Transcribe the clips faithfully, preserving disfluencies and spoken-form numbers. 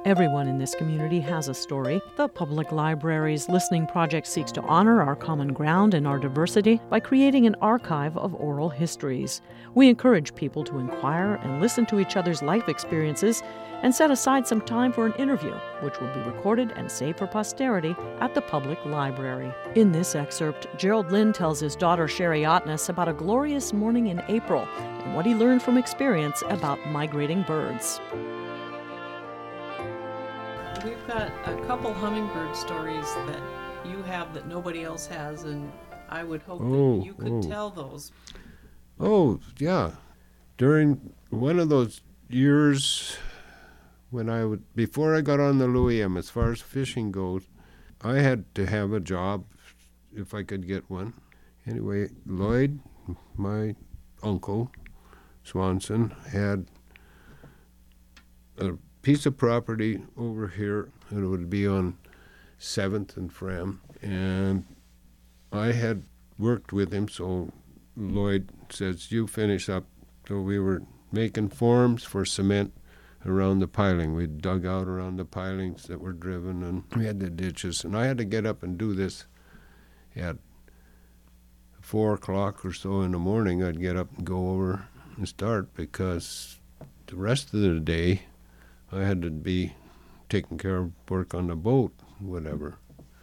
Everyone in this community has a story. The Public Library's Listening Project seeks to honor our common ground and our diversity by creating an archive of oral histories. We encourage people to inquire and listen to each other's life experiences and set aside some time for an interview, which will be recorded and saved for posterity at the Public Library. In this excerpt, Gerald Lynn tells his daughter Sherry Otness about a glorious morning in April and what he learned from experience about migrating birds. We've got a couple hummingbird stories that you have that nobody else has, and I would hope oh, that you could oh. tell those. Oh, yeah. During one of those years when I would, before I got on the Louis M, as far as fishing goes, I had to have a job if I could get one. Anyway, Lloyd, my uncle, Swanson, had a piece of property over here, and it would be on seventh and Fram, and I had worked with him, so Lloyd says, you finish up. So we were making forms for cement around the piling. We dug out around the pilings that were driven, and we had the ditches, and I had to get up and do this at four o'clock or so in the morning. I'd get up and go over and start, because the rest of the day I had to be taking care of work on the boat, whatever.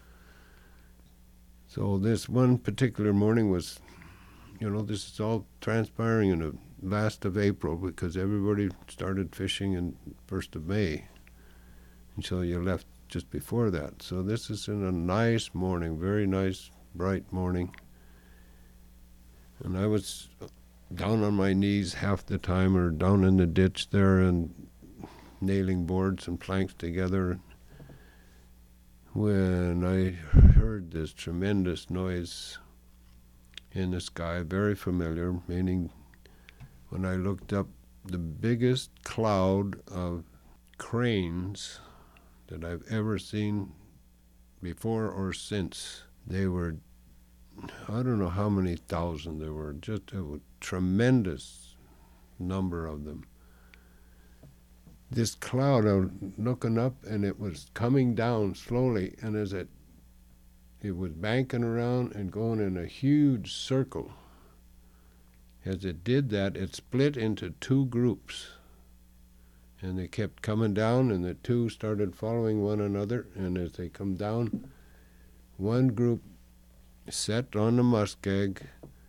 So this one particular morning was, you know, this is all transpiring in the last of April, because everybody started fishing in first of May. And so you left just before that. So this is in a nice morning, very nice, bright morning. And I was down on my knees half the time, or down in the ditch there, and nailing boards and planks together, when I heard this tremendous noise in the sky, very familiar, meaning when I looked up, the biggest cloud of cranes that I've ever seen before or since. They were, I don't know how many thousand there were, just a tremendous number of them. This cloud, I was looking up, and it was coming down slowly, and as it it was banking around and going in a huge circle. As it did that, it split into two groups, and they kept coming down, and the two started following one another, and as they come down, one group set on the muskeg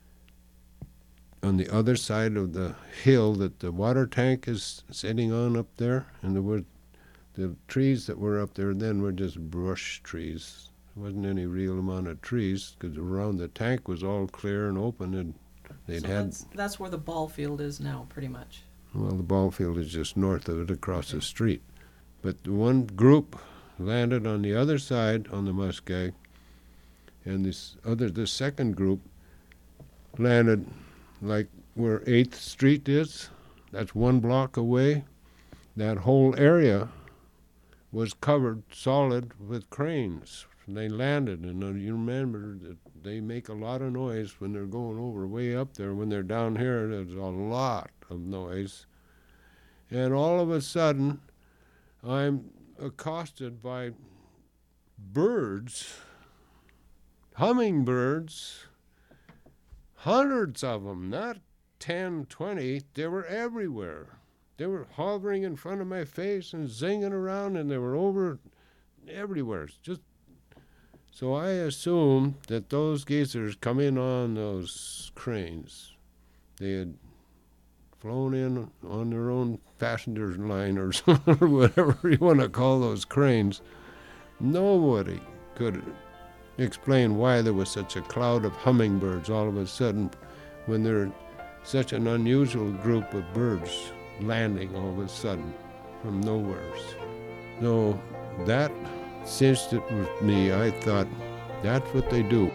on the other side of the hill that the water tank is sitting on up there, and there were the trees that were up there then were just brush trees. There wasn't any real amount of trees, because around the tank was all clear and open, and they'd so had... That's, that's where the ball field is now, pretty much. Well, the ball field is just north of it, across the street. But the one group landed on the other side on the muskeg, and this other, the second group landed like where eighth Street is. That's one block away. That whole area was covered solid with cranes. And they landed, and uh, you remember that they make a lot of noise when they're going over way up there. When they're down here, there's a lot of noise. And all of a sudden, I'm accosted by birds, hummingbirds, hundreds of them, not ten, twenty. They were everywhere. They were hovering in front of my face and zinging around, and they were over everywhere. Just so I assumed that those geezers come in on those cranes. They had flown in on their own passenger liners, or whatever you want to call those cranes. Nobody could explain why there was such a cloud of hummingbirds all of a sudden, when there's such an unusual group of birds landing all of a sudden from nowhere. So that cinched it with me. I thought, that's what they do.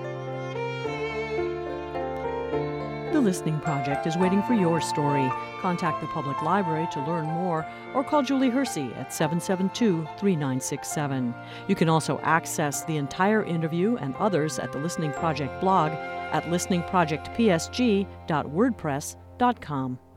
The Listening Project is waiting for your story. Contact the Public Library to learn more, or call Julie Hersey at seven seven two, three nine six seven. You can also access the entire interview and others at the Listening Project blog at listening project p s g dot wordpress dot com.